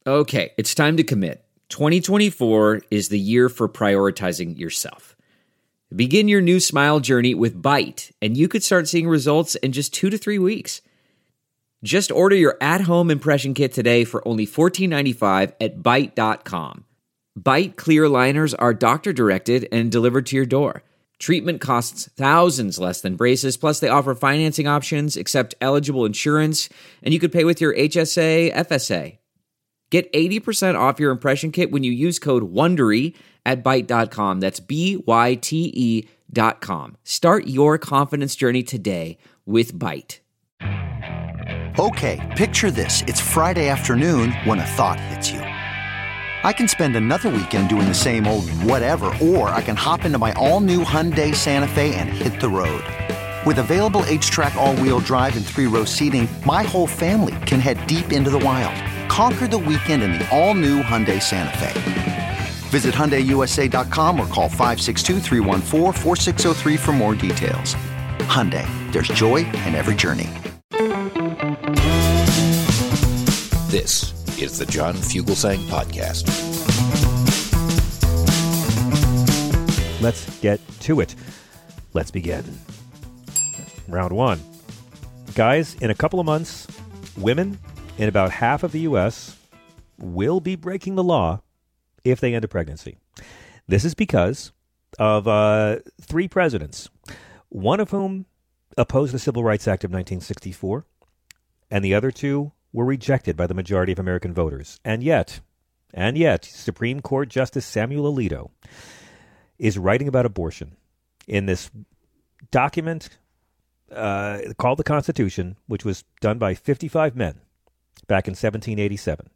Okay, it's time to commit. 2024 is the year for prioritizing yourself. Begin your new smile journey with Byte, and you could start seeing results in just 2 to 3 weeks. Just order your at-home impression kit today for only $14.95 at Byte.com. Byte clear liners are doctor-directed and delivered to your door. Treatment costs thousands less than braces, plus they offer financing options, accept eligible insurance, and you could pay with your HSA, FSA. Get 80% off your impression kit when you use code WONDERY at Byte.com. That's BYTE.com. Start your confidence journey today with Byte. Okay, picture this. It's Friday afternoon when a thought hits you. I can spend another weekend doing the same old whatever, or I can hop into my all-new Hyundai Santa Fe and hit the road. With available H-Track all-wheel drive and 3-row seating, my whole family can head deep into the wild. Conquer the weekend in the all-new Hyundai Santa Fe. Visit HyundaiUSA.com or call 562-314-4603 for more details. Hyundai, there's joy in every journey. This is the John Fugelsang Podcast. Let's get to it. Let's begin. Round one. Guys, in a couple of months, women in about half of the U.S. will be breaking the law if they end a pregnancy. This is because of 3 presidents, one of whom opposed the Civil Rights Act of 1964, and the other 2 were rejected by the majority of American voters. And yet, Supreme Court Justice Samuel Alito is writing about abortion in this document called the Constitution, which was done by 55 men back in 1787.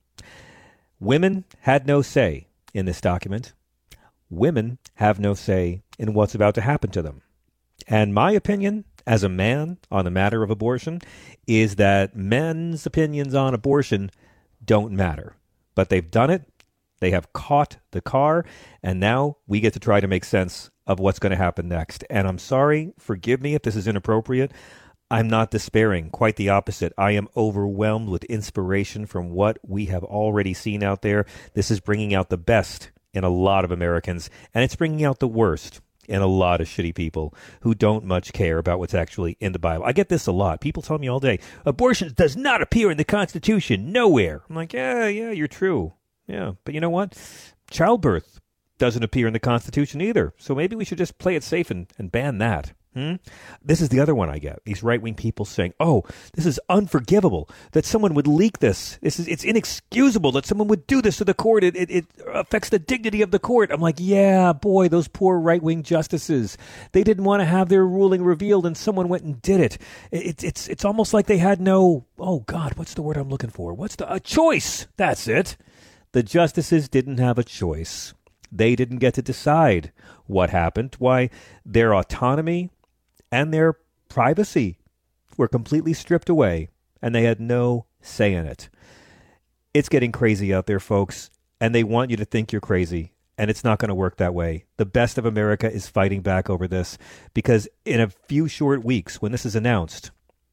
Women had no say in this document. Women have no say in what's about to happen to them. And my opinion, as a man on the matter of abortion, is that men's opinions on abortion don't matter. But they've done it. They have caught the car. And now we get to try to make sense of what's going to happen next. And I'm sorry, forgive me if this is inappropriate. I'm not despairing. Quite the opposite. I am overwhelmed with inspiration from what we have already seen out there. This is bringing out the best in a lot of Americans, and it's bringing out the worst in a lot of shitty people who don't much care about what's actually in the Bible. I get this a lot. People tell me all day, abortion does not appear in the Constitution, nowhere. I'm like, yeah, you're true. Yeah, but you know what? Childbirth doesn't appear in the Constitution either, so maybe we should just play it safe and ban that. This is the other one I get. These right-wing people saying, oh, this is unforgivable that someone would leak this. It's inexcusable that someone would do this to the court. It affects the dignity of the court. I'm like, yeah, boy, those poor right-wing justices. They didn't want to have their ruling revealed, and someone went and did it. It's almost like they had no, oh, God, what's the word I'm looking for? A choice. That's it. The justices didn't have a choice. They didn't get to decide what happened. Why, their autonomy and their privacy were completely stripped away, and they had no say in it. It's getting crazy out there, folks, and they want you to think you're crazy, and it's not going to work that way. The best of America is fighting back over this, because in a few short weeks, when this is announced,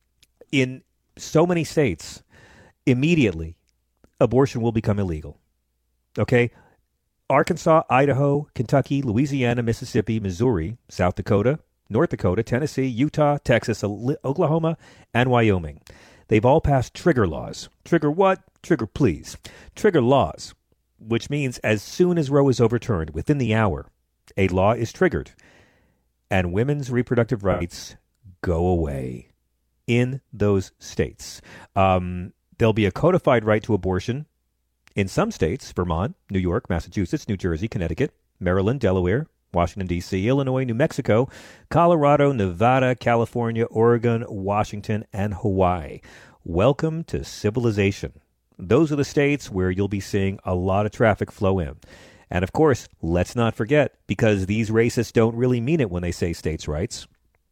in so many states, immediately, abortion will become illegal. Okay? Arkansas, Idaho, Kentucky, Louisiana, Mississippi, Missouri, South Dakota, North Dakota, Tennessee, Utah, Texas, Oklahoma, and Wyoming. They've all passed trigger laws. Trigger what? Trigger please. Trigger laws, which means as soon as Roe is overturned, within the hour, a law is triggered, and women's reproductive rights go away in those states. There'll be a codified right to abortion in some states: Vermont, New York, Massachusetts, New Jersey, Connecticut, Maryland, Delaware, Washington, D.C., Illinois, New Mexico, Colorado, Nevada, California, Oregon, Washington, and Hawaii. Welcome to civilization. Those are the states where you'll be seeing a lot of traffic flow in. And of course, let's not forget, because these racists don't really mean it when they say states' rights,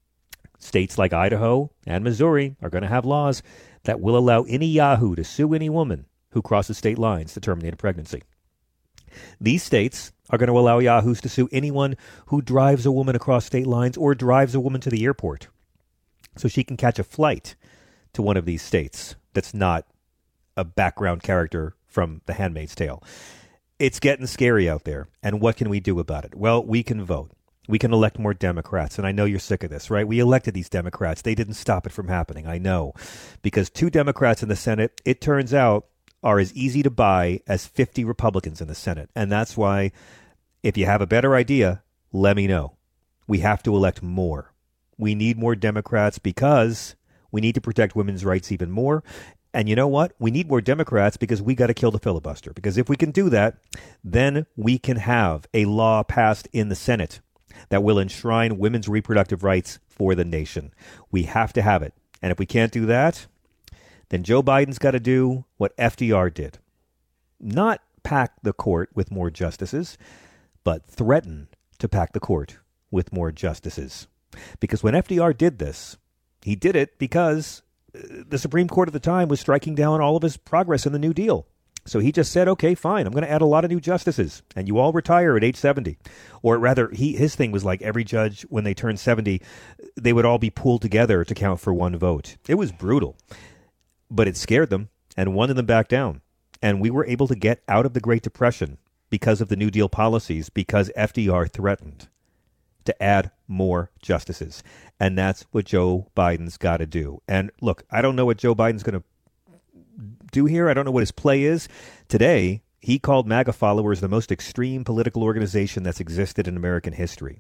states like Idaho and Missouri are going to have laws that will allow any yahoo to sue any woman who crosses state lines to terminate a pregnancy. These states are going to allow yahoos to sue anyone who drives a woman across state lines or drives a woman to the airport so she can catch a flight to one of these states that's not a background character from The Handmaid's Tale. It's getting scary out there. And what can we do about it? Well, we can vote. We can elect more Democrats. And I know you're sick of this, right? We elected these Democrats. They didn't stop it from happening. I know. Because 2 Democrats in the Senate, it turns out, are as easy to buy as 50 Republicans in the Senate. And that's why, if you have a better idea, let me know. We have to elect more. We need more Democrats because we need to protect women's rights even more. And you know what? We need more Democrats because we got to kill the filibuster. Because if we can do that, then we can have a law passed in the Senate that will enshrine women's reproductive rights for the nation. We have to have it. And if we can't do that, then Joe Biden's got to do what FDR did. Not pack the court with more justices, but threaten to pack the court with more justices. Because when FDR did this, he did it because the Supreme Court at the time was striking down all of his progress in the New Deal. So he just said, okay, fine, I'm going to add a lot of new justices, and you all retire at age 70. Or rather, his thing was like every judge, when they turned 70, they would all be pooled together to count for one vote. It was brutal, but it scared them and wanted them back down. And we were able to get out of the Great Depression because of the New Deal policies, because FDR threatened to add more justices. And that's what Joe Biden's got to do. And look, I don't know what Joe Biden's going to do here. I don't know what his play is. Today, he called MAGA followers the most extreme political organization that's existed in American history.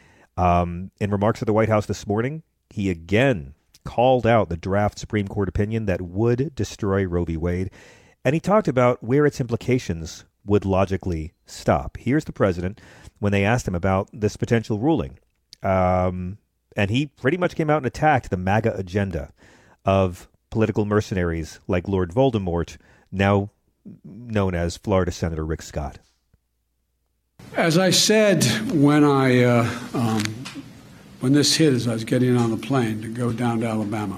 In remarks at the White House this morning, he again called out the draft Supreme Court opinion that would destroy Roe v. Wade. And he talked about where its implications would logically stop. Here's the president when they asked him about this potential ruling. And he pretty much came out and attacked the MAGA agenda of political mercenaries like Lord Voldemort, now known as Florida Senator Rick Scott. As I said when when this hit, as I was getting on the plane to go down to Alabama,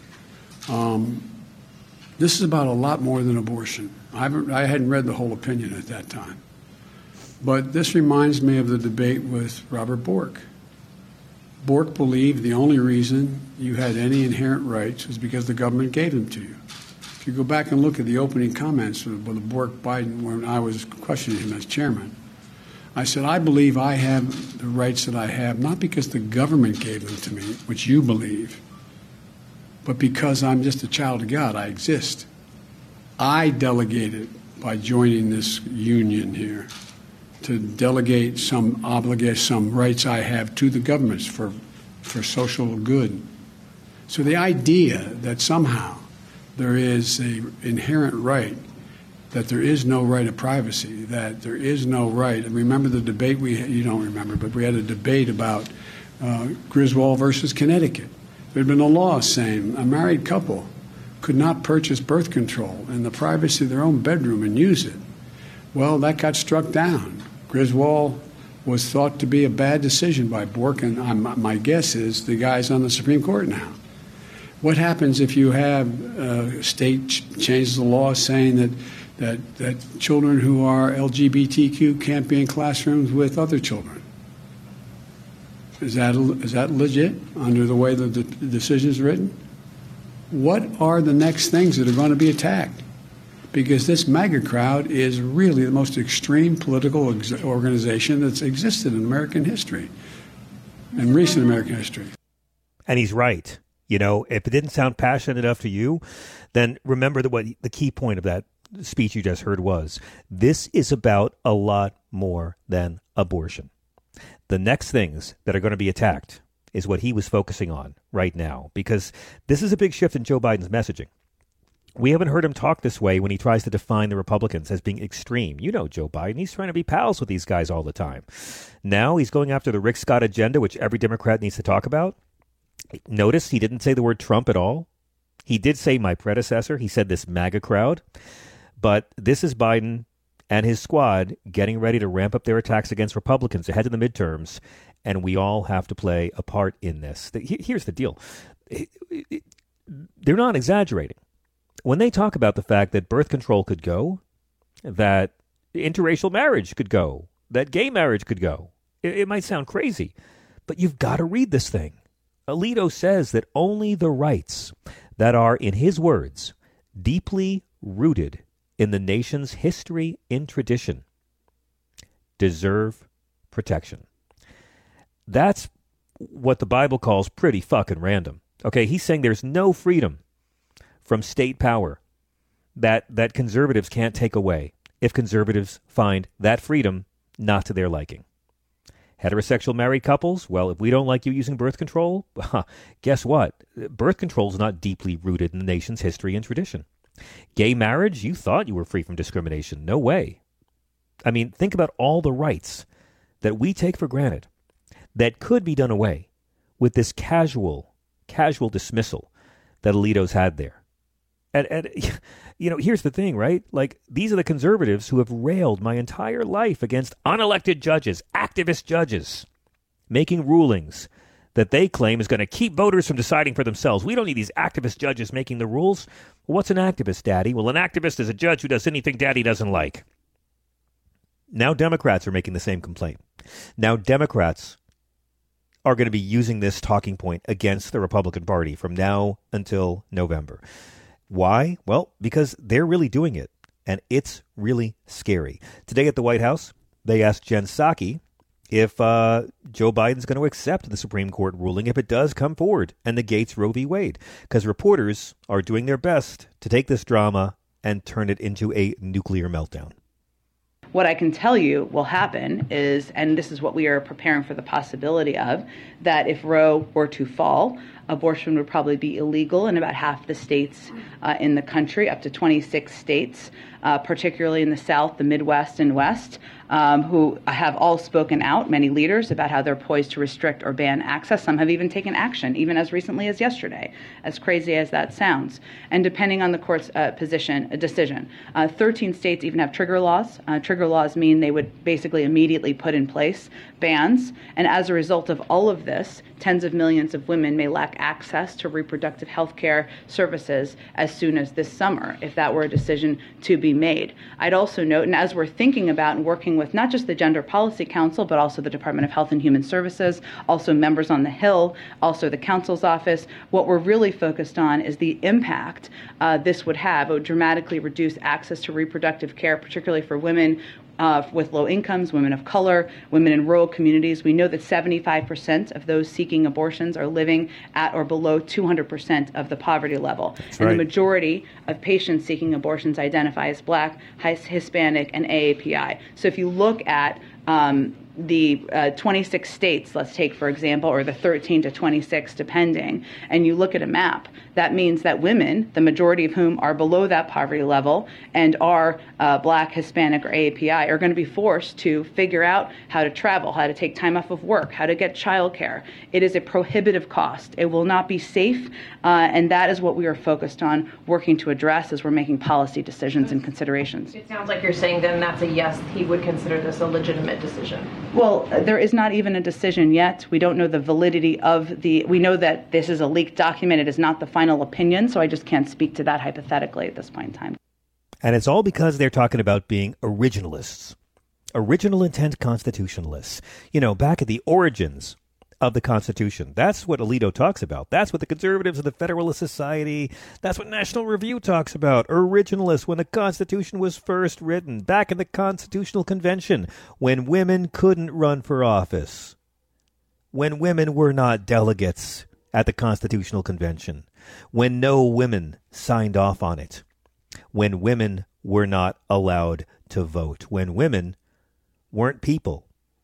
this is about a lot more than abortion. I hadn't read the whole opinion at that time. But this reminds me of the debate with Robert Bork. Bork believed the only reason you had any inherent rights was because the government gave them to you. If you go back and look at the opening comments of the Bork-Biden when I was questioning him as chairman, I said, I believe I have the rights that I have, not because the government gave them to me, which you believe, but because I'm just a child of God. I exist. I delegated by joining this union here to delegate some obligation, some rights I have to the governments for social good. So the idea that somehow there is an inherent right, that there is no right of privacy, that there is no right. And remember the debate you don't remember, but we had a debate about Griswold versus Connecticut. There had been a law saying a married couple could not purchase birth control in the privacy of their own bedroom and use it. Well, that got struck down. Griswold was thought to be a bad decision by Bork, and my guess is the guy's on the Supreme Court now. What happens if you have a state changes the law saying that children who are LGBTQ can't be in classrooms with other children? Is that legit under the way the decision is written? What are the next things that are going to be attacked? Because this MAGA crowd is really the most extreme political organization that's existed in American history, in recent American history. And he's right. You know, if it didn't sound passionate enough to you, then remember that what the key point of that speech you just heard was, this is about a lot more than abortion. The next things that are going to be attacked is what he was focusing on right now, because this is a big shift in Joe Biden's messaging. We haven't heard him talk this way when he tries to define the Republicans as being extreme. You know Joe Biden. He's trying to be pals with these guys all the time. Now he's going after the Rick Scott agenda, which every Democrat needs to talk about. Notice he didn't say the word Trump at all. He did say my predecessor. He said this MAGA crowd. But this is Biden and his squad getting ready to ramp up their attacks against Republicans ahead of the midterms. And we all have to play a part in this. Here's the deal. They're not exaggerating. When they talk about the fact that birth control could go, that interracial marriage could go, that gay marriage could go, it might sound crazy, but you've got to read this thing. Alito says that only the rights that are, in his words, deeply rooted in the nation's history and tradition deserve protection. That's what the Bible calls pretty fucking random. Okay, he's saying there's no freedom from state power that conservatives can't take away if conservatives find that freedom not to their liking. Heterosexual married couples, well, if we don't like you using birth control, guess what? Birth control is not deeply rooted in the nation's history and tradition. Gay marriage, you thought you were free from discrimination. No way. I mean, think about all the rights that we take for granted that could be done away with this casual dismissal that Alito's had there. And here's the thing, right? Like, these are the conservatives who have railed my entire life against unelected judges, activist judges, making rulings that they claim is going to keep voters from deciding for themselves. We don't need these activist judges making the rules. Well, what's an activist, Daddy? Well, an activist is a judge who does anything Daddy doesn't like. Now Democrats are making the same complaint. Now Democrats are going to be using this talking point against the Republican Party from now until November. Why? Well, because they're really doing it, and it's really scary. Today at the White House, they asked Jen Psaki if Joe Biden's going to accept the Supreme Court ruling if it does come forward and negates Roe v. Wade, because reporters are doing their best to take this drama and turn it into a nuclear meltdown. What I can tell you will happen is, and this is what we are preparing for the possibility of, that if Roe were to fall, abortion would probably be illegal in about half the states in the country, up to 26 states, particularly in the South, the Midwest, and West, who have all spoken out, many leaders, about how they're poised to restrict or ban access. Some have even taken action, even as recently as yesterday, as crazy as that sounds. And depending on the court's decision, 13 states even have trigger laws. Trigger laws mean they would basically immediately put in place bans. And as a result of all of this, tens of millions of women may lack access to reproductive health care services as soon as this summer, if that were a decision to be made. I'd also note, and as we're thinking about and working with not just the Gender Policy Council, but also the Department of Health and Human Services, also members on the Hill, also the Council's office, what we're really focused on is the impact this would have. It would dramatically reduce access to reproductive care, particularly for women with low incomes, women of color, women in rural communities. We know that 75% of those seeking abortions are living at or below 200% of the poverty level. That's and right. The majority of patients seeking abortions identify as Black, Hispanic, and AAPI. So if you look at the 26 states, let's take, for example, or the 13 to 26, depending, and you look at a map, that means that women, the majority of whom are below that poverty level and are Black, Hispanic, or AAPI, are going to be forced to figure out how to travel, how to take time off of work, how to get childcare. It is a prohibitive cost. It will not be safe, and that is what we are focused on working to address as we're making policy decisions and considerations. It sounds like you're saying then that's a yes, he would consider this a legitimate decision. Well, there is not even a decision yet. We don't know the validity of we know that this is a leaked document. It is not the final opinion, so I just can't speak to that hypothetically at this point in time. And it's all because they're talking about being originalists, original intent constitutionalists. You know, back at the origins of the Constitution. That's what Alito talks about. That's what the conservatives of the Federalist Society, that's what National Review talks about. Originalists, when the Constitution was first written, back in the Constitutional Convention, when women couldn't run for office, when women were not delegates at the Constitutional Convention, when no women signed off on it, when women were not allowed to vote, when women weren't people.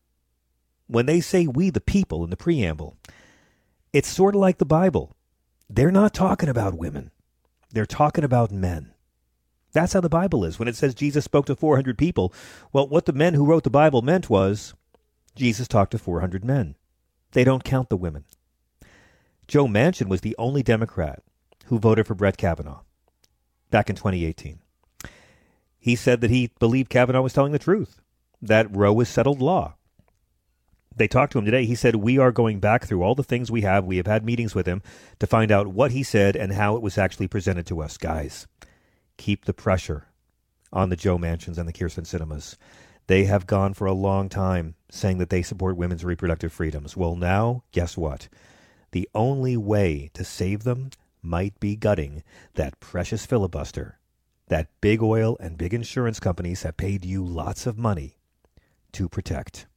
When they say we the people in the preamble, it's sort of like the Bible. They're not talking about women. They're talking about men. That's how the Bible is. When it says Jesus spoke to 400 people, well, what the men who wrote the Bible meant was Jesus talked to 400 men. They don't count the women. Joe Manchin was the only Democrat who voted for Brett Kavanaugh back in 2018. He said that he believed Kavanaugh was telling the truth, that Roe was settled law. They talked to him today. He said, we are going back through all the things we have. We have had meetings with him to find out what he said and how it was actually presented to us. Guys, keep the pressure on the Joe Manchins and the Kyrsten Sinemas. They have gone for a long time saying that they support women's reproductive freedoms. Well, now, guess what? The only way to save them might be gutting that precious filibuster that big oil and big insurance companies have paid you lots of money to protect.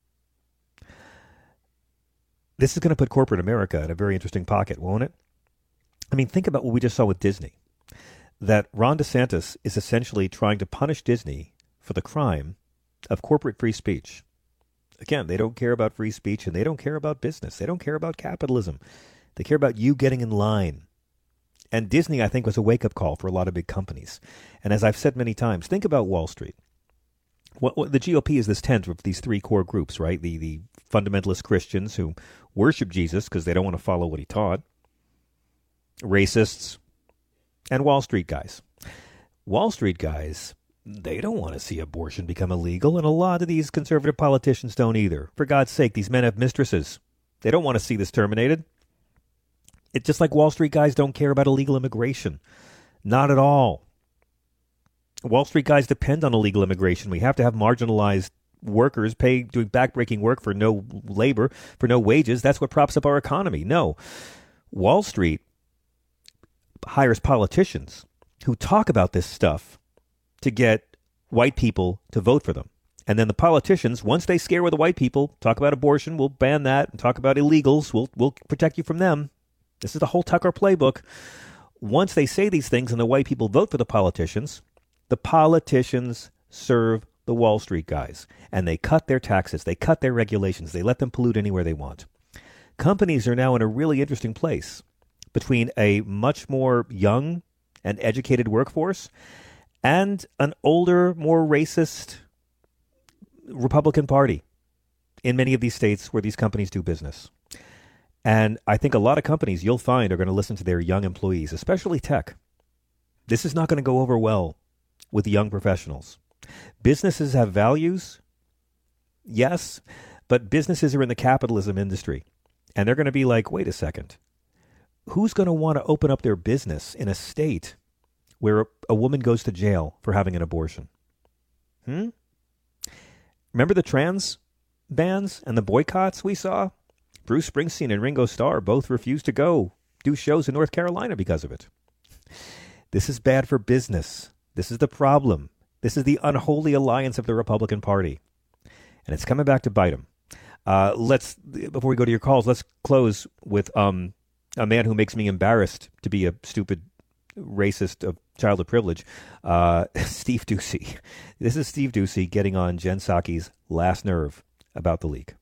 This is going to put corporate America in a very interesting pocket, won't it? I mean, think about what we just saw with Disney. That Ron DeSantis is essentially trying to punish Disney for the crime of corporate free speech. Again, they don't care about free speech and they don't care about business. They don't care about capitalism. They care about you getting in line. And Disney, I think, was a wake-up call for a lot of big companies. And as I've said many times, think about Wall Street. What the GOP is this tent of these three core groups, right? The fundamentalist Christians who worship Jesus because they don't want to follow what he taught, racists, and Wall Street guys. Wall Street guys, they don't want to see abortion become illegal, and a lot of these conservative politicians don't either. For God's sake, these men have mistresses. They don't want to see this terminated. It's just like Wall Street guys don't care about illegal immigration. Not at all. Wall Street guys depend on illegal immigration. We have to have marginalized workers doing backbreaking work for no labor, for no wages. That's what props up our economy. No. Wall Street hires politicians who talk about this stuff to get white people to vote for them. And then the politicians, once they scare with the white people, talk about abortion, we'll ban that, and talk about illegals, we'll protect you from them. This is the whole Tucker playbook. Once they say these things and the white people vote for the politicians serve the Wall Street guys. And they cut their taxes, they cut their regulations, they let them pollute anywhere they want. Companies are now in a really interesting place between a much more young and educated workforce and an older, more racist Republican Party in many of these states where these companies do business. And I think a lot of companies you'll find are going to listen to their young employees, especially tech. This is not going to go over well with young professionals. Businesses have values, yes, but businesses are in the capitalism industry. And they're going to be like, wait a second. Who's going to want to open up their business in a state where a woman goes to jail for having an abortion? Remember the trans bans and the boycotts we saw? Bruce Springsteen and Ringo Starr both refused to go do shows in North Carolina because of it. This is bad for business. This is the problem. This is the unholy alliance of the Republican Party. And it's coming back to bite them. Before we go to your calls, let's close with a man who makes me embarrassed to be a stupid racist of child of privilege, Steve Doocy. This is Steve Doocy getting on Jen Psaki's last nerve about the leak.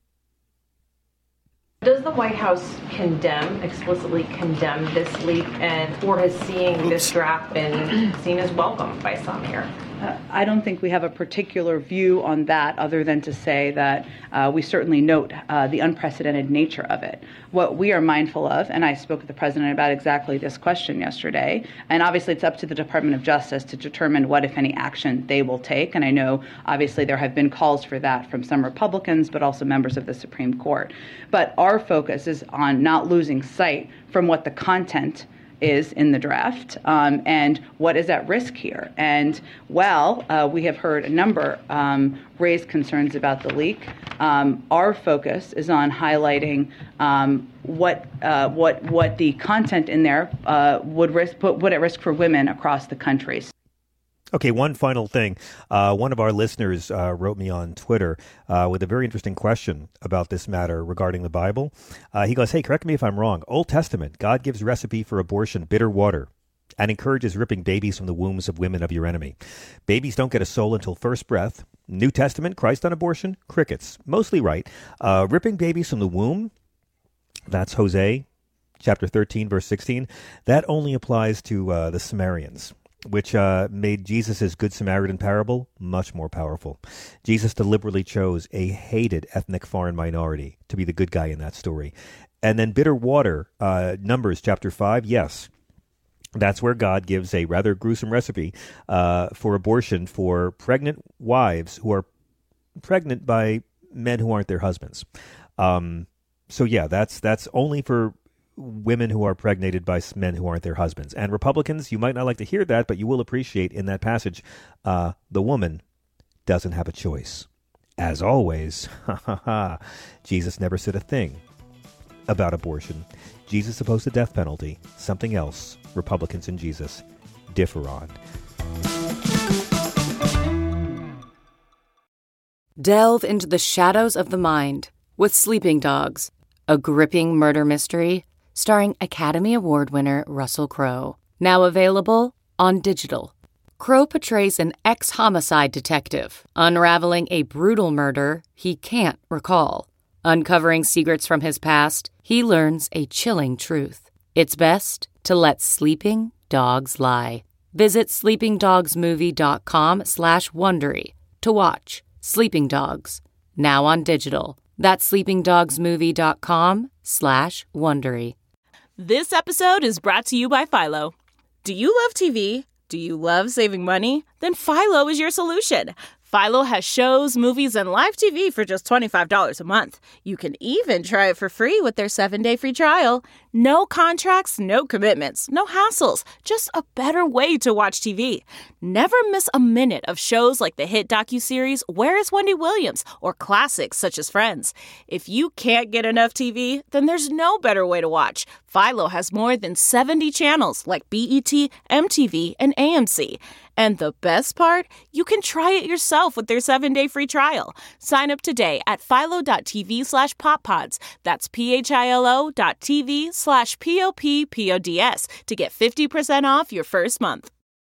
Does the White House explicitly condemn this leak, or has seeing this draft been seen as welcome by some here? I don't think we have a particular view on that other than to say that we certainly note the unprecedented nature of it. What we are mindful of, and I spoke with the president about exactly this question yesterday, and obviously it's up to the Department of Justice to determine what, if any, action they will take. And I know, obviously, there have been calls for that from some Republicans, but also members of the Supreme Court. But our focus is on not losing sight from what the content is in the draft and what is at risk here. And while we have heard a number raise concerns about the leak, our focus is on highlighting what the content in there would put at risk for women across the country. Okay, one final thing. One of our listeners wrote me on Twitter with a very interesting question about this matter regarding the Bible. He goes, hey, correct me if I'm wrong. Old Testament, God gives recipe for abortion, bitter water, and encourages ripping babies from the wombs of women of your enemy. Babies don't get a soul until first breath. New Testament, Christ on abortion, crickets. Mostly right. Ripping babies from the womb, that's Hosea, chapter 13, verse 16. That only applies to the Samaritans, which made Jesus' Good Samaritan parable much more powerful. Jesus deliberately chose a hated ethnic foreign minority to be the good guy in that story. And then bitter water, Numbers chapter 5, yes. That's where God gives a rather gruesome recipe for abortion for pregnant wives who are pregnant by men who aren't their husbands. So yeah, that's only for women who are pregnated by men who aren't their husbands. And Republicans, you might not like to hear that, but you will appreciate in that passage, the woman doesn't have a choice. As always, Jesus never said a thing about abortion. Jesus opposed the death penalty. Something else Republicans and Jesus differ on. Delve into the shadows of the mind with Sleeping Dogs, a gripping murder mystery starring Academy Award winner Russell Crowe. Now available on digital. Crowe portrays an ex-homicide detective unraveling a brutal murder he can't recall. Uncovering secrets from his past, he learns a chilling truth. It's best to let sleeping dogs lie. Visit sleepingdogsmovie.com/Wondery to watch Sleeping Dogs, now on digital. That's sleepingdogsmovie.com/Wondery. This episode is brought to you by Philo. Do you love TV? Do you love saving money? Then Philo is your solution. Philo has shows, movies, and live TV for just $25 a month. You can even try it for free with their 7-day free trial. No contracts, no commitments, no hassles. Just a better way to watch TV. Never miss a minute of shows like the hit docuseries Where is Wendy Williams? Or classics such as Friends. If you can't get enough TV, then there's no better way to watch. Philo has more than 70 channels like BET, MTV, and AMC. And the best part? You can try it yourself with their 7-day free trial. Sign up today at philo.tv/poppods. That's philo.tv/POPPODS to get 50% off your first month.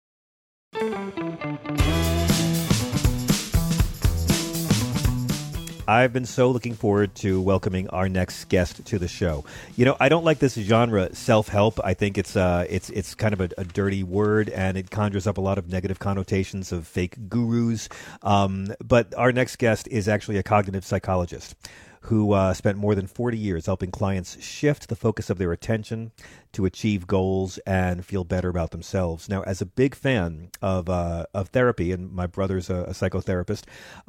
I've been so looking forward to welcoming our next guest to the show. You know, I don't like this genre, self-help. I think it's kind of a dirty word, and it conjures up a lot of negative connotations of fake gurus. But our next guest is actually a cognitive psychologist who spent more than 40 years helping clients shift the focus of their attention to achieve goals and feel better about themselves. Now, as a big fan of therapy, and my brother's a psychotherapist,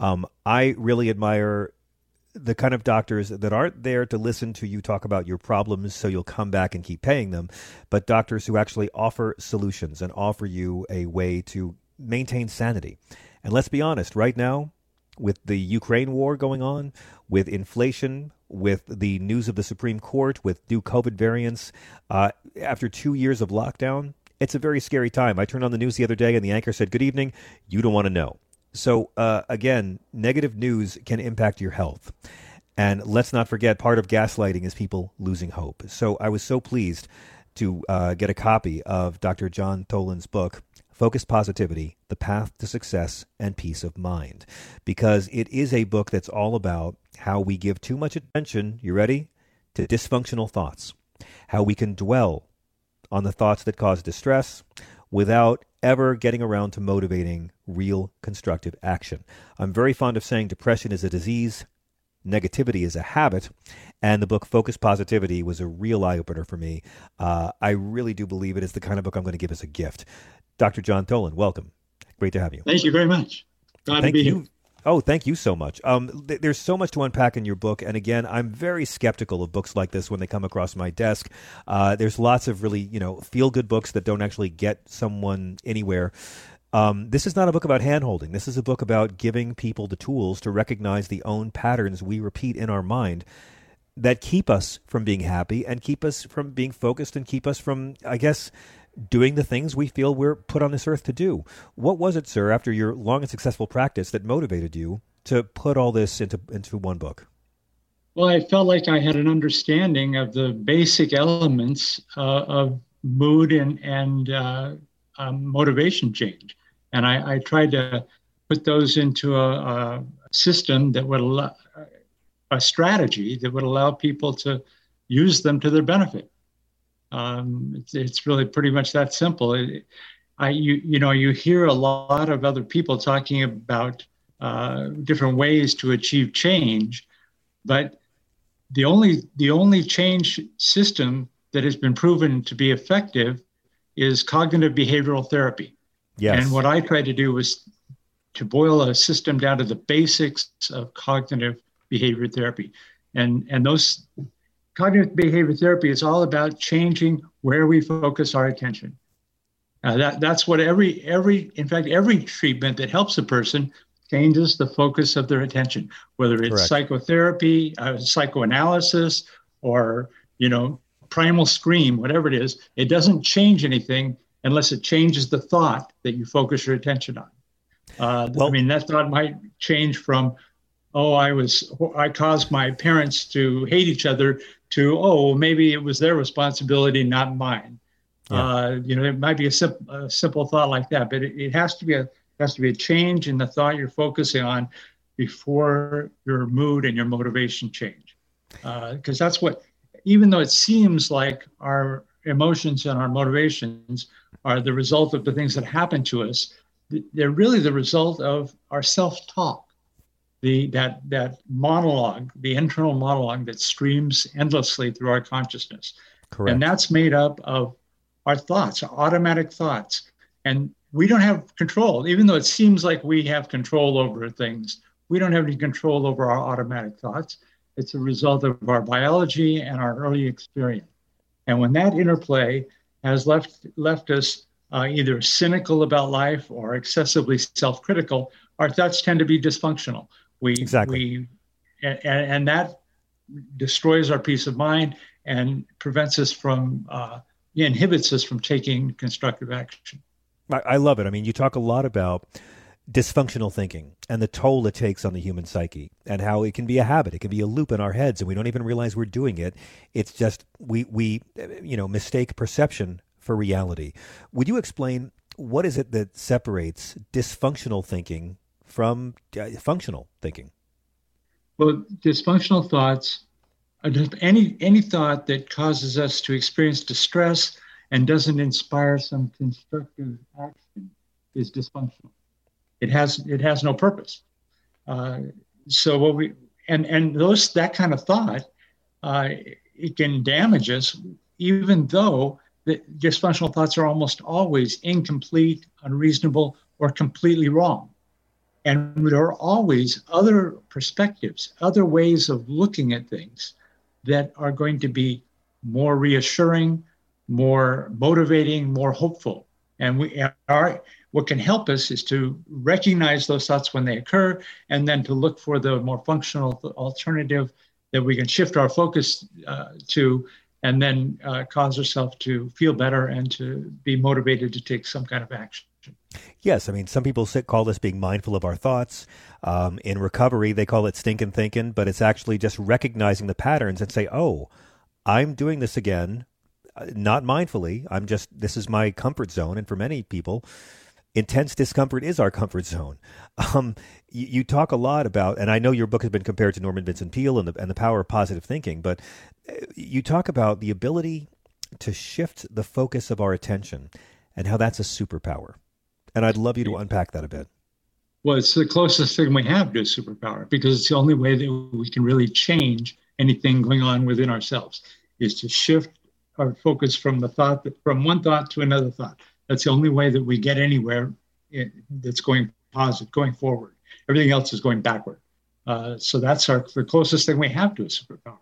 I really admire the kind of doctors that aren't there to listen to you talk about your problems so you'll come back and keep paying them, but doctors who actually offer solutions and offer you a way to maintain sanity. And let's be honest, right now, with the Ukraine war going on, with inflation, with the news of the Supreme Court, with new COVID variants, after 2 years of lockdown, it's a very scary time. I turned on the news the other day and the anchor said, "Good evening, you don't want to know." So again, negative news can impact your health. And let's not forget, part of gaslighting is people losing hope. So I was so pleased to get a copy of Dr. John Toland's book, Focused Positivity, The Path to Success and Peace of Mind, because it is a book that's all about how we give too much attention, you ready, to dysfunctional thoughts, how we can dwell on the thoughts that cause distress without ever getting around to motivating real constructive action. I'm very fond of saying depression is a disease, negativity is a habit, and the book Focused Positivity was a real eye-opener for me. I really do believe it is the kind of book I'm going to give as a gift. Dr. John Toland, welcome. Great to have you. Thank you very much. Glad to be here. Oh, thank you so much. There's so much to unpack in your book. And again, I'm very skeptical of books like this when they come across my desk. There's lots of really, feel-good books that don't actually get someone anywhere. This is not a book about hand-holding. This is a book about giving people the tools to recognize the own patterns we repeat in our mind that keep us from being happy and keep us from being focused and keep us from, I guess, doing the things we feel we're put on this earth to do. What was it, sir, after your long and successful practice that motivated you to put all this into one book? Well, I felt like I had an understanding of the basic elements of mood and motivation change. And I tried to put those into a system that would allow, a strategy that would allow people to use them to their benefit. It's really pretty much that simple. You hear a lot of other people talking about different ways to achieve change, but the only change system that has been proven to be effective is cognitive behavioral therapy. Yes. And what I tried to do was to boil a system down to the basics of cognitive behavior therapy, and those. Cognitive behavior therapy is all about changing where we focus our attention. That's what every treatment that helps a person changes the focus of their attention, whether it's Correct. Psychotherapy, psychoanalysis, or primal scream, whatever it is. It doesn't change anything unless it changes the thought that you focus your attention on. That thought might change from I caused my parents to hate each other, to, oh, maybe it was their responsibility, not mine. Yeah. It might be a simple thought like that, but it has to be a change in the thought you're focusing on before your mood and your motivation change. Because that's what, even though it seems like our emotions and our motivations are the result of the things that happen to us, they're really the result of our self-talk. That monologue, the internal monologue that streams endlessly through our consciousness. Correct. And that's made up of our thoughts, our automatic thoughts. And we don't have control, even though it seems like we have control over things. We don't have any control over our automatic thoughts. It's a result of our biology and our early experience. And when that interplay has left us either cynical about life or excessively self-critical, our thoughts tend to be dysfunctional. Exactly. And that destroys our peace of mind and prevents us from, inhibits us from taking constructive action. I love it. I mean, you talk a lot about dysfunctional thinking and the toll it takes on the human psyche and how it can be a habit. It can be a loop in our heads and we don't even realize we're doing it. It's just we mistake perception for reality. Would you explain what is it that separates dysfunctional thinking from functional thinking? Well, dysfunctional thoughts are just any thought that causes us to experience distress and doesn't inspire some constructive action is dysfunctional. It has no purpose. So what we and that kind of thought, it can damage us, even though the dysfunctional thoughts are almost always incomplete, unreasonable, or completely wrong. And there are always other perspectives, other ways of looking at things that are going to be more reassuring, more motivating, more hopeful. And what can help us is to recognize those thoughts when they occur, and then to look for the more functional alternative that we can shift our focus to, and then cause ourselves to feel better and to be motivated to take some kind of action. Yes, I mean, some people call this being mindful of our thoughts. In recovery, they call it stinking thinking, but it's actually just recognizing the patterns and say, oh, I'm doing this again, not mindfully. This is my comfort zone. And for many people, intense discomfort is our comfort zone. You talk a lot about, and I know your book has been compared to Norman Vincent Peale and the power of positive thinking, but you talk about the ability to shift the focus of our attention and how that's a superpower. And I'd love you to unpack that a bit. Well, it's the closest thing we have to a superpower, because it's the only way that we can really change anything going on within ourselves, is to shift our focus from one thought to another thought. That's the only way that we get anywhere that's going positive, going forward. Everything else is going backward. So that's the closest thing we have to a superpower.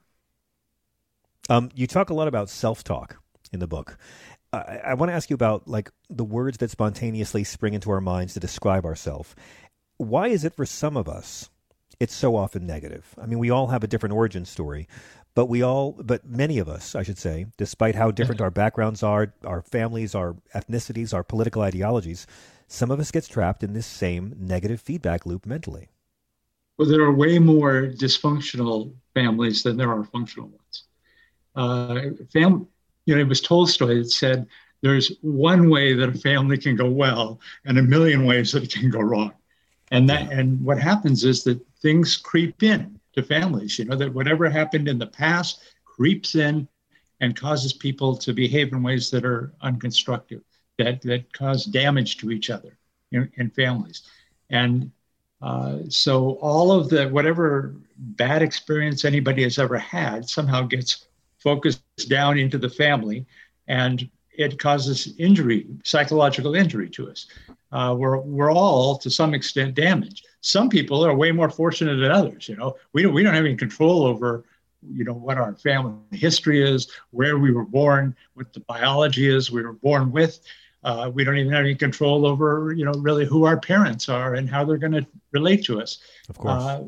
You talk a lot about self-talk in the book. I want to ask you about the words that spontaneously spring into our minds to describe ourselves. Why is it for some of us it's so often negative? I mean, we all have a different origin story, but many of us, I should say, despite how different our backgrounds are, our families, our ethnicities, our political ideologies, some of us get trapped in this same negative feedback loop mentally. Well, there are way more dysfunctional families than there are functional ones. It was Tolstoy that said, there's one way that a family can go well and a million ways that it can go wrong. And what happens is that things creep in to families, that whatever happened in the past creeps in and causes people to behave in ways that are unconstructive, that cause damage to each other in families. And so all of whatever bad experience anybody has ever had somehow gets focused down into the family, and it causes injury, psychological injury to us. We're all, to some extent, damaged. Some people are way more fortunate than others. We don't have any control over, what our family history is, where we were born, what the biology is we were born with. We don't even have any control over, really who our parents are and how they're going to relate to us. Of course.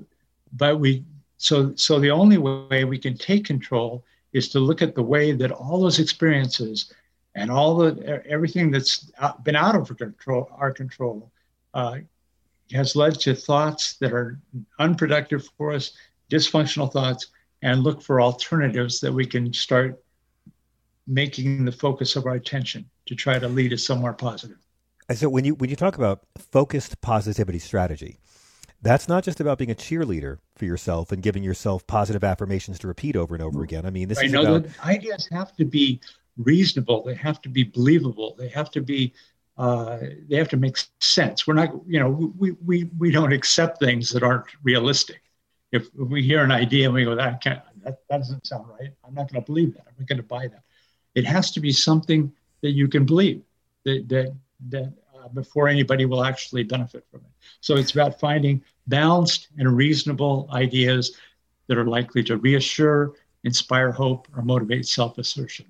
So the only way we can take control is to look at the way that all those experiences and everything that's been out of our control has led to thoughts that are unproductive for us, dysfunctional thoughts, and look for alternatives that we can start making the focus of our attention to try to lead us somewhere positive. And so when you talk about focused positivity strategy, that's not just about being a cheerleader for yourself and giving yourself positive affirmations to repeat over and over again. I mean, this is about... The ideas have to be reasonable. They have to be believable. They have to be, they have to make sense. We're not, we don't accept things that aren't realistic. If we hear an idea and we go, that doesn't sound right, I'm not going to believe that. I'm not going to buy that. It has to be something that you can believe, that before anybody will actually benefit from it. So it's about finding balanced and reasonable ideas that are likely to reassure, inspire hope, or motivate self-assertion.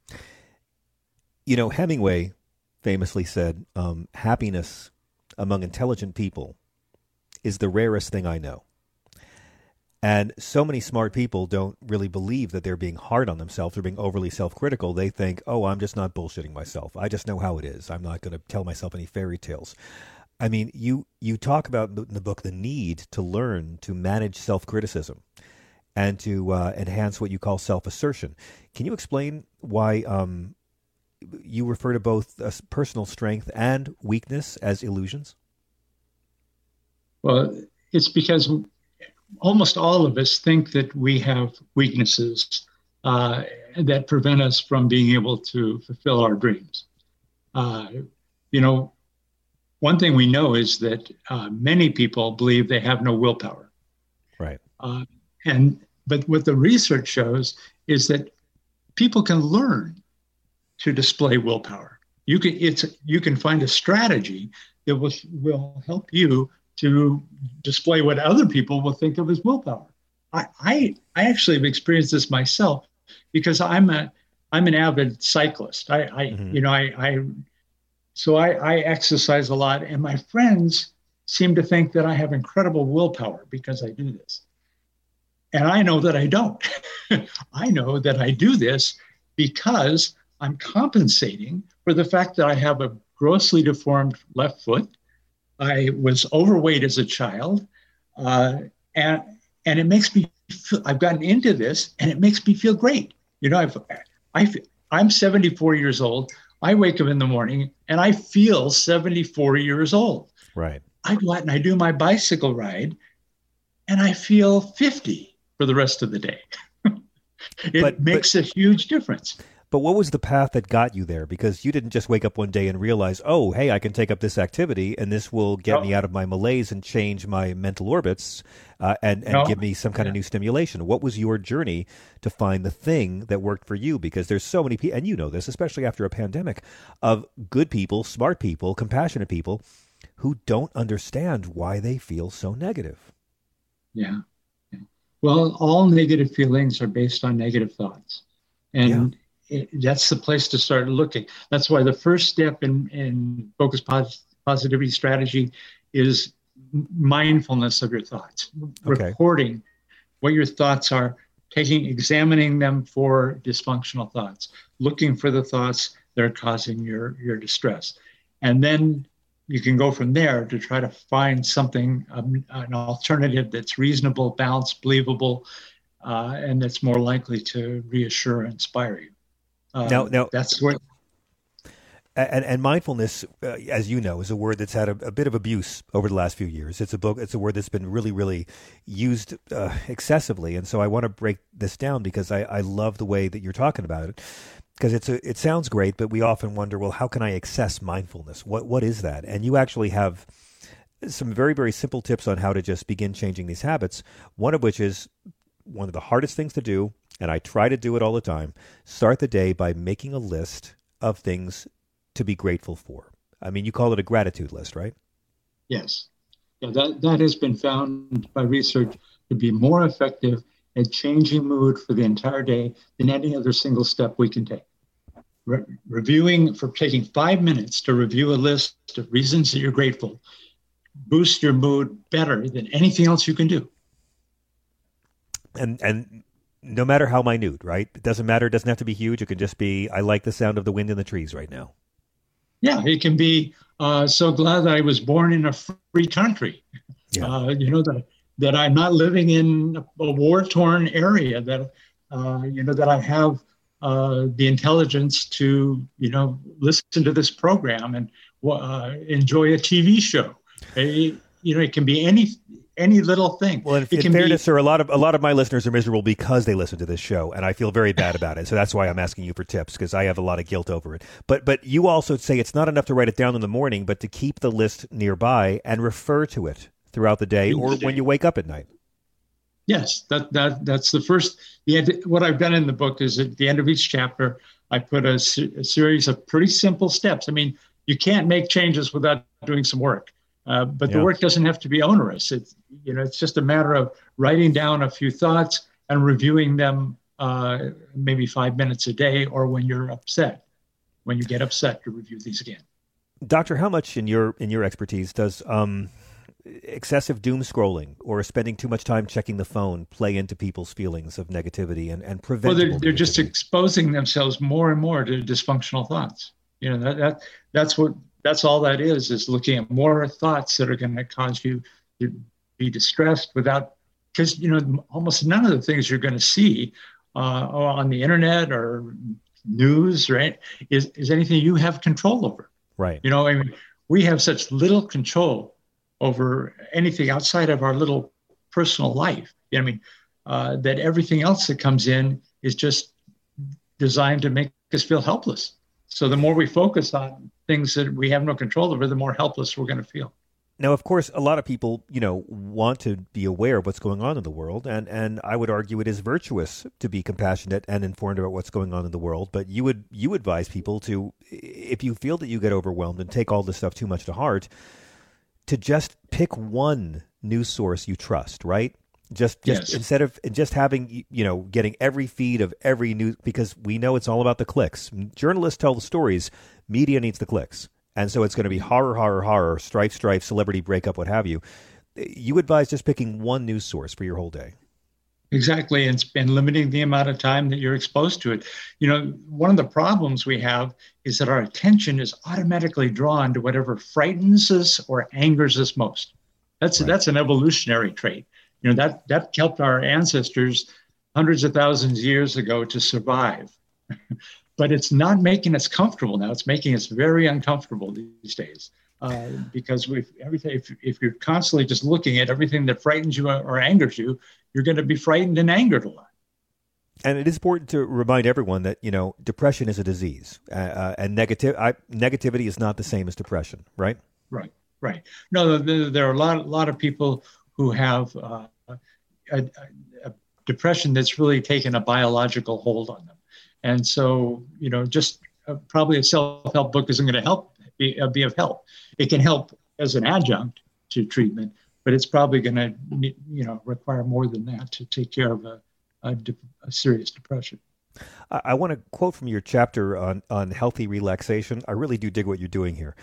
Hemingway famously said, happiness among intelligent people is the rarest thing I know. And so many smart people don't really believe that they're being hard on themselves or being overly self-critical. They think, oh, I'm just not bullshitting myself. I just know how it is. I'm not going to tell myself any fairy tales. I mean, you talk about in the book the need to learn to manage self-criticism and to enhance what you call self-assertion. Can you explain why you refer to both personal strength and weakness as illusions? Well, it's because almost all of us think that we have weaknesses that prevent us from being able to fulfill our dreams. One thing we know is that many people believe they have no willpower. Right. But what the research shows is that people can learn to display willpower. You can find a strategy that will help you to display what other people will think of as willpower. I actually have experienced this myself because I'm an avid cyclist. So I exercise a lot, and my friends seem to think that I have incredible willpower because I do this. And I know that I don't. I know that I do this because I'm compensating for the fact that I have a grossly deformed left foot. I was overweight as a child, and it makes me feel, I've gotten into this, and it makes me feel great. I'm 74 years old. I wake up in the morning, and I feel 74 years old. Right. I go out and I do my bicycle ride, and I feel 50 for the rest of the day. It makes a huge difference. But what was the path that got you there? Because you didn't just wake up one day and realize, oh, hey, I can take up this activity and this will get me out of my malaise and change my mental orbits and give me some kind of new stimulation. What was your journey to find the thing that worked for you? Because there's so many people, and you know this, especially after a pandemic, of good people, smart people, compassionate people who don't understand why they feel so negative. Yeah. Well, all negative feelings are based on negative thoughts. And that's the place to start looking. That's why the first step in focused positivity strategy is mindfulness of your thoughts, recording what your thoughts are, examining them for dysfunctional thoughts, looking for the thoughts that are causing your distress. And then you can go from there to try to find something, an alternative that's reasonable, balanced, believable, and that's more likely to reassure and inspire you. Now, that's what. And mindfulness, as you know, is a word that's had a bit of abuse over the last few years. It's a word that's been really, really used excessively. And so I want to break this down because I love the way that you're talking about it. Because it sounds great, but we often wonder, well, how can I access mindfulness? What is that? And you actually have some very, very simple tips on how to just begin changing these habits. One of which is one of the hardest things to do. And I try to do it all the time. Start the day by making a list of things to be grateful for. I mean, you call it a gratitude list, right? Yes. Yeah, that has been found by research to be more effective at changing mood for the entire day than any other single step we can take. Taking 5 minutes to review a list of reasons that you're grateful boosts your mood better than anything else you can do. And no matter how minute, right? It doesn't matter. It doesn't have to be huge. It can just be, I like the sound of the wind in the trees right now. Yeah, it can be so glad that I was born in a free country. Yeah. That I'm not living in a war-torn area. That that I have the intelligence to listen to this program and enjoy a TV show. It can be any little thing. Well, in fairness, sir, a lot of my listeners are miserable because they listen to this show, and I feel very bad about it. So that's why I'm asking you for tips, because I have a lot of guilt over it. But you also say it's not enough to write it down in the morning, but to keep the list nearby and refer to it throughout the day or when you wake up at night. Yes, that's the first. What I've done in the book is at the end of each chapter, I put a series of pretty simple steps. I mean, you can't make changes without doing some work. But the work doesn't have to be onerous. It's just a matter of writing down a few thoughts and reviewing them maybe 5 minutes a day, or when you get upset, to review these again. Doctor, how much in your expertise does excessive doom scrolling or spending too much time checking the phone play into people's feelings of negativity and prevent? Well, they're just exposing themselves more and more to dysfunctional thoughts. That's all that is looking at more thoughts that are going to cause you to be distressed because almost none of the things you're going to see on the internet or news, right, is anything you have control over. Right. We have such little control over anything outside of our little personal life. That everything else that comes in is just designed to make us feel helpless. So the more we focus on things that we have no control over, the more helpless we're going to feel. Now, of course, a lot of people, want to be aware of what's going on in the world. And I would argue it is virtuous to be compassionate and informed about what's going on in the world. But you advise people to, if you feel that you get overwhelmed and take all this stuff too much to heart, to just pick one news source you trust, right? Just yes. Instead of just having, getting every feed of every news, because we know it's all about the clicks. Journalists tell the stories. Media needs the clicks. And so it's going to be horror, strife, celebrity breakup, what have you. You advise just picking one news source for your whole day. Exactly. And limiting the amount of time that you're exposed to it. One of the problems we have is that our attention is automatically drawn to whatever frightens us or angers us most. That's an evolutionary trait. That helped our ancestors hundreds of thousands of years ago to survive. But it's not making us comfortable now. It's making us very uncomfortable these days because if you're constantly just looking at everything that frightens you or angers you, you're going to be frightened and angered a lot. And it is important to remind everyone that, depression is a disease and negativity is not the same as depression, right? Right. No, there are a lot of people who have a depression that's really taken a biological hold on them. And so, just probably a self-help book isn't going to be of help. It can help as an adjunct to treatment, but it's probably going to, require more than that to take care of a serious depression. I want to quote from your chapter on healthy relaxation. I really do dig what you're doing here.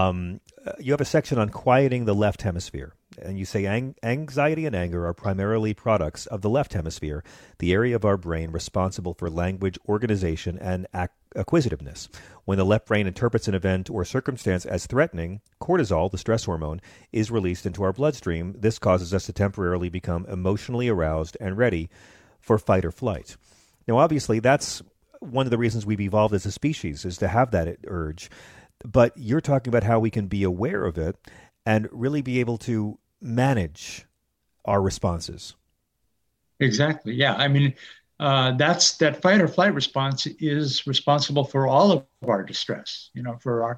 You have a section on quieting the left hemisphere, and you say anxiety and anger are primarily products of the left hemisphere, the area of our brain responsible for language organization and acquisitiveness. When the left brain interprets an event or circumstance as threatening, cortisol, the stress hormone, is released into our bloodstream. This causes us to temporarily become emotionally aroused and ready for fight or flight. Now, obviously, that's one of the reasons we've evolved as a species, is to have that urge. But you're talking about how we can be aware of it and really be able to manage our responses. Exactly. Yeah. I mean, that fight or flight response is responsible for all of our distress. It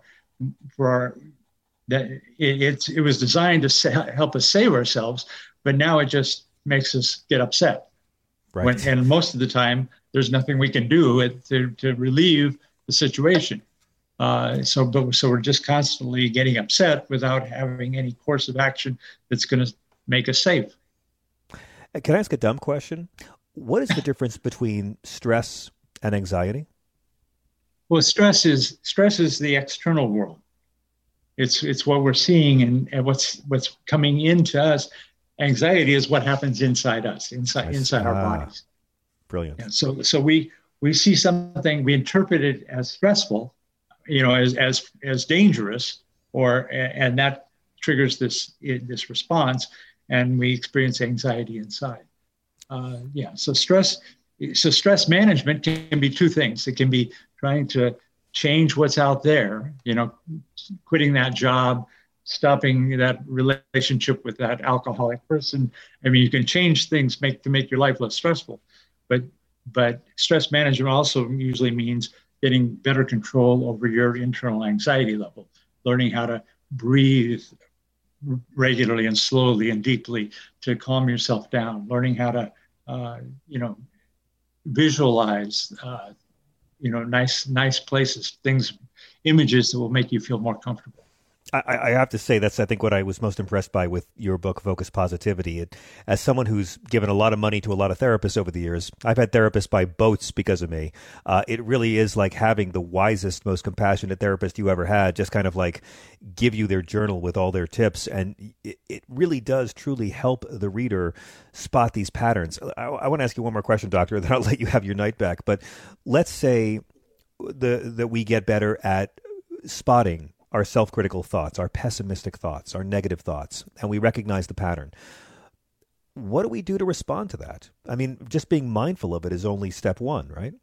was designed to help us save ourselves, but now it just makes us get upset. Right. And most of the time, there's nothing we can do to relieve the situation. So we're just constantly getting upset without having any course of action that's going to make us safe. Can I ask a dumb question? What is the difference between stress and anxiety? Well, stress is the external world. It's what we're seeing and what's coming into us. Anxiety is what happens inside us, inside our bodies. Brilliant. Yeah, so we see something, we interpret it as stressful, as dangerous, and that triggers this response, and we experience anxiety inside. So stress management can be two things. It can be trying to change what's out there, quitting that job, stopping that relationship with that alcoholic person. I mean, you can change things to make your life less stressful, but stress management also usually means getting better control over your internal anxiety level, learning how to breathe regularly and slowly and deeply to calm yourself down, learning how to, visualize, nice places, images that will make you feel more comfortable. I have to say that's, I think, what I was most impressed by with your book, Focus Positivity. As someone who's given a lot of money to a lot of therapists over the years, I've had therapists buy boats because of me. It really is like having the wisest, most compassionate therapist you ever had, just kind of like give you their journal with all their tips. And it really does truly help the reader spot these patterns. I want to ask you one more question, Doctor, then I'll let you have your night back. But let's say that we get better at spotting our self-critical thoughts, our pessimistic thoughts, our negative thoughts, and we recognize the pattern. What do we do to respond to that? I mean, just being mindful of it is only step one, right?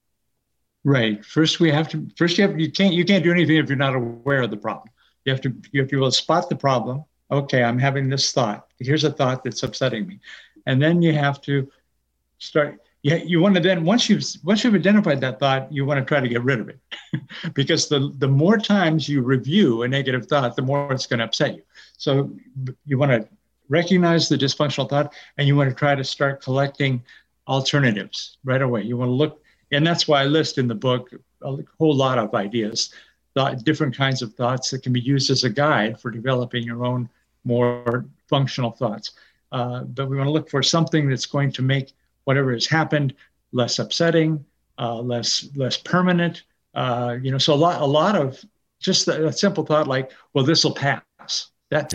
Right. You can't do anything if you're not aware of the problem. You have to be able to spot the problem. Okay, I'm having this thought. Here's a thought that's upsetting me. And then you have to start. You want to then, once you've identified that thought, you want to try to get rid of it. Because the more times you review a negative thought, the more it's going to upset you. So you want to recognize the dysfunctional thought, and you want to try to start collecting alternatives right away. You want to look, and that's why I list in the book a whole lot of ideas, different kinds of thoughts that can be used as a guide for developing your own more functional thoughts. But we want to look for something that's going to make whatever has happened less upsetting, less permanent. So a lot of just a simple thought like, well, this will pass.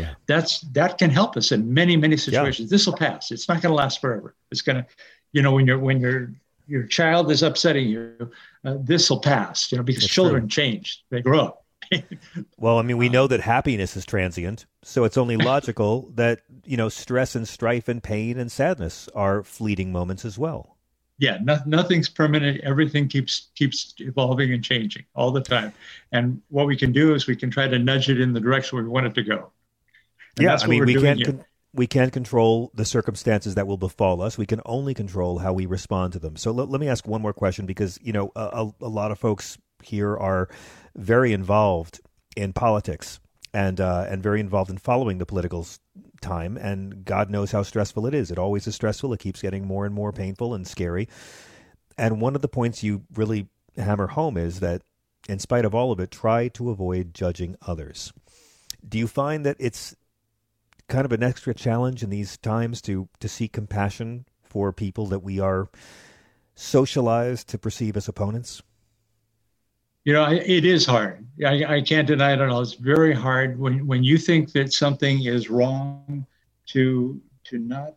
That can help us in many situations. This will pass. It's not going to last forever. It's going to, when your child is upsetting you, this will pass. Because that's children true. Change. They grow up. Well, I mean, we know that happiness is transient, so it's only logical that, stress and strife and pain and sadness are fleeting moments as well. Yeah, nothing's permanent. Everything keeps evolving and changing all the time. And what we can do is we can try to nudge it in the direction we want it to go. And we can't control the circumstances that will befall us. We can only control how we respond to them. So let me ask one more question, because, a lot of folks here are very involved in politics and very involved in following the political time. And God knows how stressful it is. It always is stressful. It keeps getting more and more painful and scary. And one of the points you really hammer home is that in spite of all of it, try to avoid judging others. Do you find that it's kind of an extra challenge in these times to seek compassion for people that we are socialized to perceive as opponents? It is hard. I can't deny it at all. It's very hard when you think that something is wrong to not,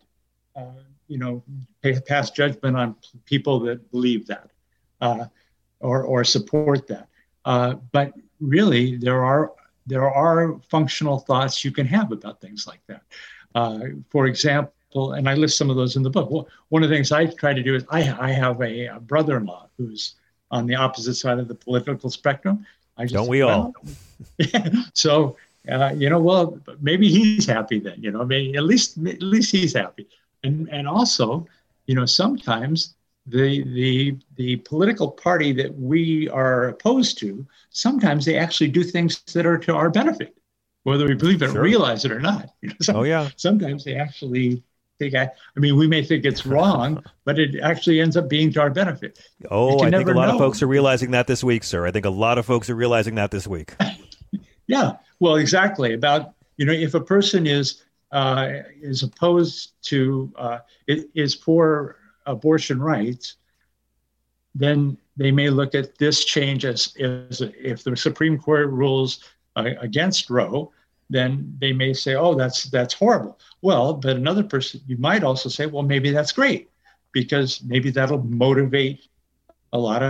pass judgment on people that believe that or support that. But really, there are functional thoughts you can have about things like that. For example, and I list some of those in the book. Well, one of the things I try to do is I have a brother-in-law who's on the opposite side of the political spectrum. Don't we all? So, well, maybe he's happy then, maybe at least he's happy. And also, sometimes the political party that we are opposed to, sometimes they actually do things that are to our benefit, whether we believe it or realize it or not. Sometimes they actually we may think it's wrong, but it actually ends up being to our benefit. Oh, I think a lot of folks are realizing that this week, sir. I think a lot of folks are realizing that this week. Yeah, well, exactly. About, if a person is opposed to, is for abortion rights, then they may look at this change as if the Supreme Court rules against Roe, then they may say, oh, that's horrible. Well, but another person, you might also say, well, maybe that's great, because maybe that'll motivate a lot of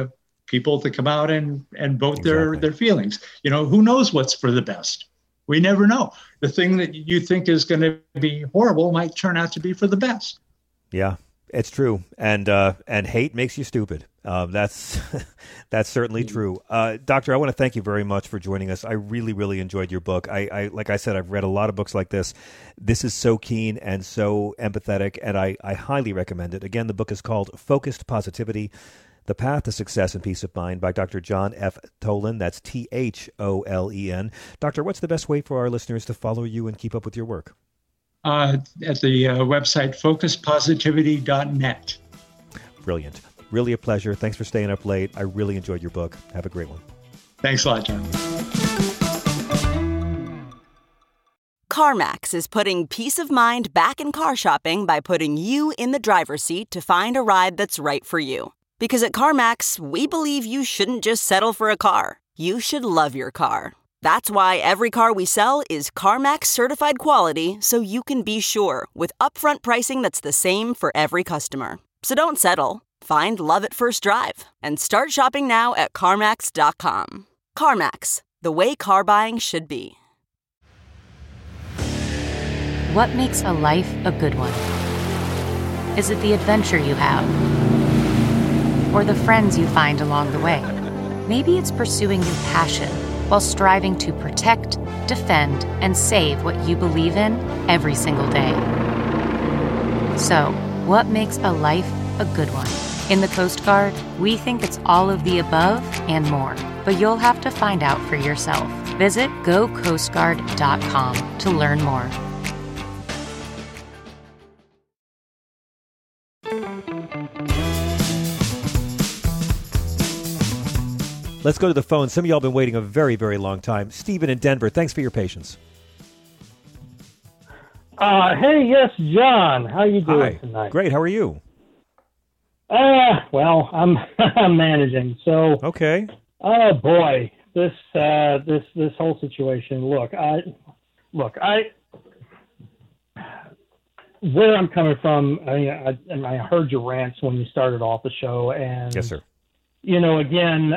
people to come out and vote their feelings. Who knows what's for the best? We never know. The thing that you think is going to be horrible might turn out to be for the best. Yeah, it's true. And hate makes you stupid. That's certainly true. Doctor, I want to thank you very much for joining us. I really, really enjoyed your book. I like I said, I've read a lot of books like this. This is so keen and so empathetic, and I highly recommend it. Again, the book is called Focused Positivity: The Path to Success and Peace of Mind by Dr. John F. Tolan. That's Tholen. Doctor, what's the best way for our listeners to follow you and keep up with your work? At the website focuspositivity.net. Brilliant. Really a pleasure. Thanks for staying up late. I really enjoyed your book. Have a great one. Thanks a lot, John. CarMax is putting peace of mind back in car shopping by putting you in the driver's seat to find a ride that's right for you. Because at CarMax, we believe you shouldn't just settle for a car. You should love your car. That's why every car we sell is CarMax certified quality, so you can be sure with upfront pricing that's the same for every customer. So don't settle. Find love at first drive and start shopping now at CarMax.com. CarMax, the way car buying should be. What makes a life a good one? Is it the adventure you have? Or the friends you find along the way? Maybe it's pursuing your passion while striving to protect, defend, and save what you believe in every single day. So, what makes a life a good one? In the Coast Guard, we think it's all of the above and more, but you'll have to find out for yourself. Visit gocoastguard.com to learn more. Let's go to the phone. Some of y'all have been waiting a very, very long time. Stephen in Denver, thanks for your patience. Hey, yes, John. How you doing tonight? Great. How are you? Well, I'm I'm managing. So okay. Oh boy, this whole situation. Look, where I'm coming from. I heard your rants when you started off the show, and yes, sir. Again,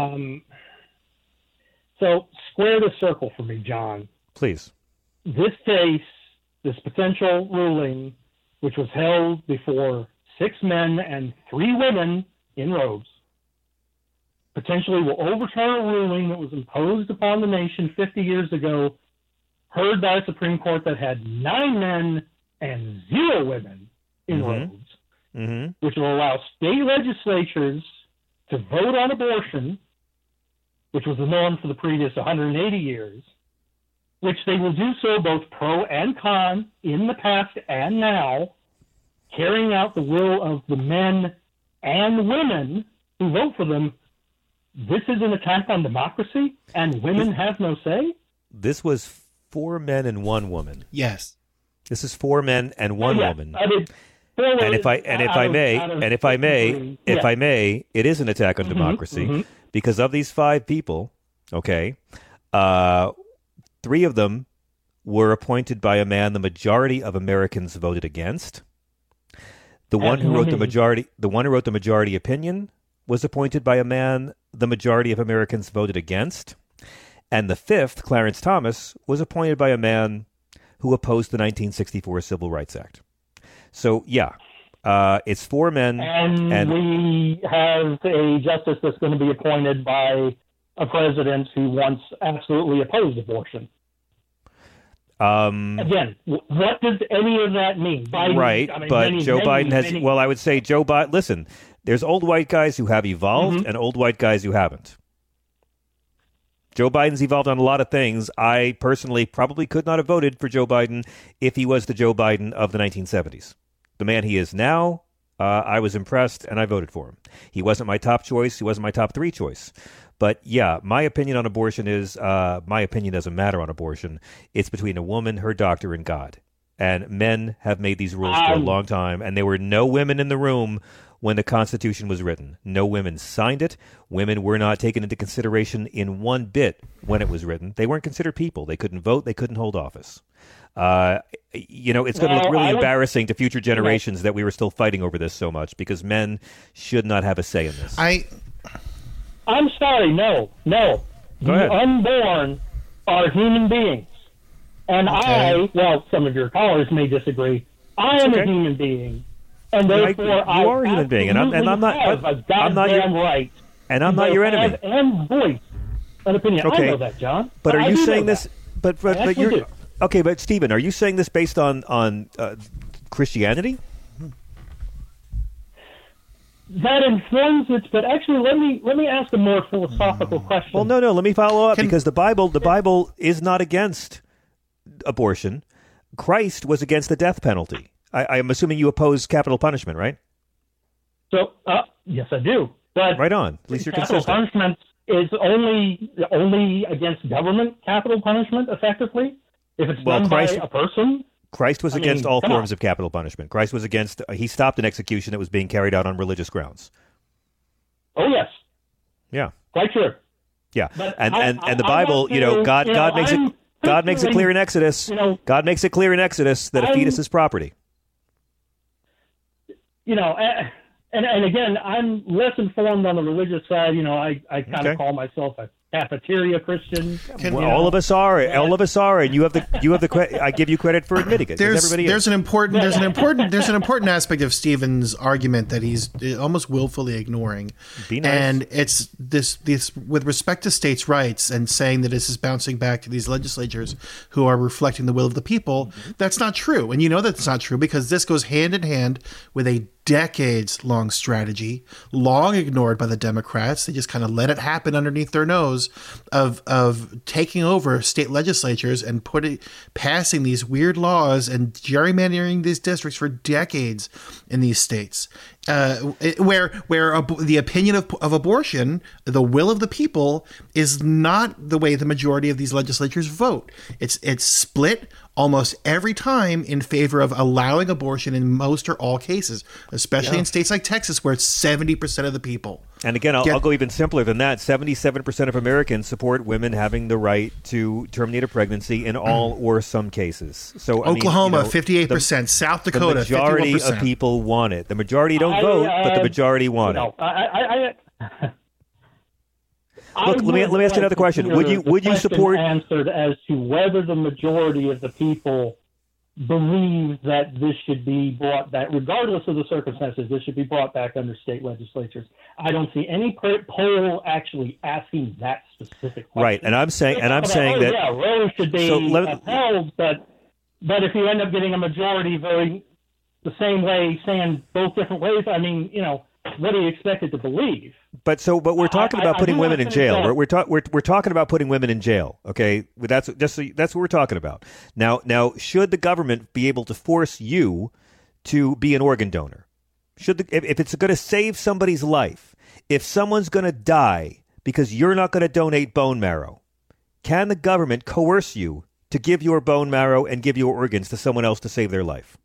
so square the circle for me, John. Please. This case, this potential ruling, which was held before 6 men and 3 women in robes, potentially will overturn a ruling that was imposed upon the nation 50 years ago, heard by a Supreme Court that had 9 men and 0 women in robes, which will allow state legislatures to vote on abortion, which was the norm for the previous 180 years, which they will do so both pro and con in the past and now, carrying out the will of the men and women who vote for them. This is an attack on democracy, and women have no say? This was 4 men and 1 woman. Yes. This is 4 men and 1 woman. And if I may, it is an attack on democracy because of these 5 people. Okay, 3 of them were appointed by a man the majority of Americans voted against. The one who wrote the majority opinion was appointed by a man the majority of Americans voted against, and the 5th, Clarence Thomas, was appointed by a man who opposed the 1964 Civil Rights Act. So, yeah, it's 4 men. And we have a justice that's going to be appointed by a president who once absolutely opposed abortion. Again, what does any of that mean? Biden, Joe Biden has... Well, I would say Joe Biden... Listen, there's old white guys who have evolved and old white guys who haven't. Joe Biden's evolved on a lot of things. I personally probably could not have voted for Joe Biden if he was the Joe Biden of the 1970s. The man he is now, I was impressed, and I voted for him. He wasn't my top choice. He wasn't my top 3 choice. But, yeah, my opinion on abortion is, my opinion doesn't matter on abortion. It's between a woman, her doctor, and God. And men have made these rules for a long time, and there were no women in the room when the Constitution was written. No women signed it. Women were not taken into consideration in one bit when it was written. They weren't considered people. They couldn't vote. They couldn't hold office. It's going to look really embarrassing to future generations that we were still fighting over this so much because men should not have a say in this. I'm sorry, no. Go The ahead. unborn are human beings. And some of your callers may disagree. I am a human being. And therefore, you are a human being, and I'm not. have a I'm not your right. And I'm not your enemy. And voice an opinion. Okay. I know that, John. But are I you do saying know this? that. But you're do. okay. But Stephen, are you saying this based on Christianity? That informs it, but actually, let me ask a more philosophical question. Well, no. Let me follow up because the Bible is not against abortion. Christ was against the death penalty. I'm assuming you oppose capital punishment, right? So, yes, I do. But right on. At least you're capital consistent. punishment is only against government capital punishment, effectively. If it's done by a person. Christ was against all forms of capital punishment. Christ was against. He stopped an execution that was being carried out on religious grounds. Oh yes. Yeah. Quite true. Yeah, But and the Bible, God makes it clear in Exodus. God makes it clear in Exodus that a fetus is property. And again, I'm less informed on the religious side. I kind of call myself a cafeteria Christian. All of us are, and you have the. I give you credit for admitting it. There's an important aspect of Stephen's argument that he's almost willfully ignoring. Be nice. And it's this with respect to states' rights and saying that this is bouncing back to these legislatures who are reflecting the will of the people. That's not true, and you know that's not true because this goes hand in hand with a decades-long strategy, long ignored by the Democrats. They just kind of let it happen underneath their nose of taking over state legislatures and passing these weird laws and gerrymandering these districts for decades in these states. Where the opinion of abortion, the will of the people, is not the way the majority of these legislatures vote. It's split almost every time in favor of allowing abortion in most or all cases, especially in states like Texas, where it's 70% of the people. And again, I'll go even simpler than that. 77% of Americans support women having the right to terminate a pregnancy in all or some cases. So Oklahoma, 58%. South Dakota, 51%. The majority of people want it. The majority don't vote, but the majority want it. Look, let me ask you another question. Would you support answered as to whether the majority of the people believe that this should be brought back, regardless of the circumstances, this should be brought back under state legislatures? I don't see any poll actually asking that specific question. Right, and I'm saying that Roe should be upheld, but if you end up getting a majority voting the same way, saying both different ways, what do you expect it to believe? But we're talking about putting women in jail. We're talking about putting women in jail. Okay, that's what we're talking about. Now, should the government be able to force you to be an organ donor? If it's going to save somebody's life, if someone's going to die because you're not going to donate bone marrow, can the government coerce you to give your bone marrow and give your organs to someone else to save their life?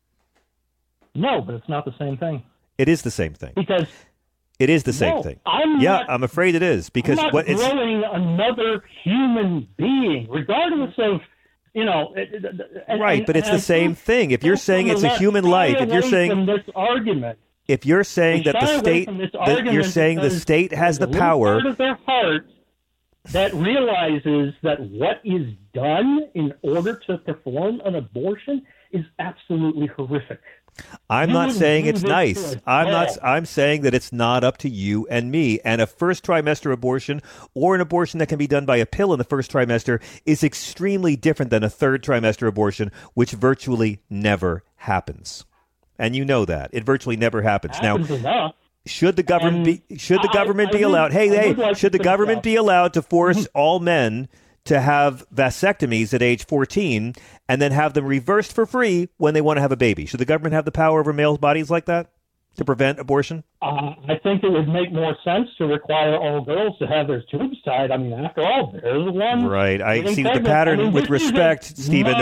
No, but it's not the same thing. It is the same thing. Because it is the same thing. I'm afraid it is because I'm not growing another human being, regardless of right. But it's the same thing. If you're saying it's a human life, if you're saying this argument, if you're saying that the state, you're saying the state has the power. Part of their heart that realizes that what is done in order to perform an abortion is absolutely horrific. I'm not saying it's nice. I'm saying that it's not up to you and me. And a first trimester abortion or an abortion that can be done by a pill in the first trimester is extremely different than a third trimester abortion, which virtually never happens. And you know that. It virtually never happens. Now, should the government be allowed? Should the government be allowed to force all men to have vasectomies at age 14 and then have them reversed for free when they want to have a baby? Should the government have the power over male bodies like that to prevent abortion? I think it would make more sense to require all girls to have their tubes tied. After all, they're the ones. Right. I see the pattern. With respect, Stephen,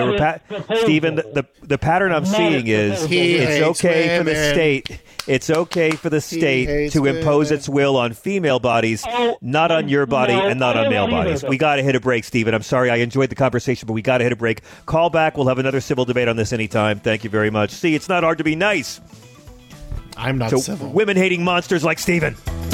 the pattern I'm seeing is it's okay for the state. It's okay for the state to impose its will on female bodies, not on your body and not on male bodies. We got to hit a break, Stephen. I'm sorry. I enjoyed the conversation, but we got to hit a break. Call back. We'll have another civil debate on this anytime. Thank you very much. See, it's not hard to be nice. I'm not civil. Women-hating monsters like Stephen.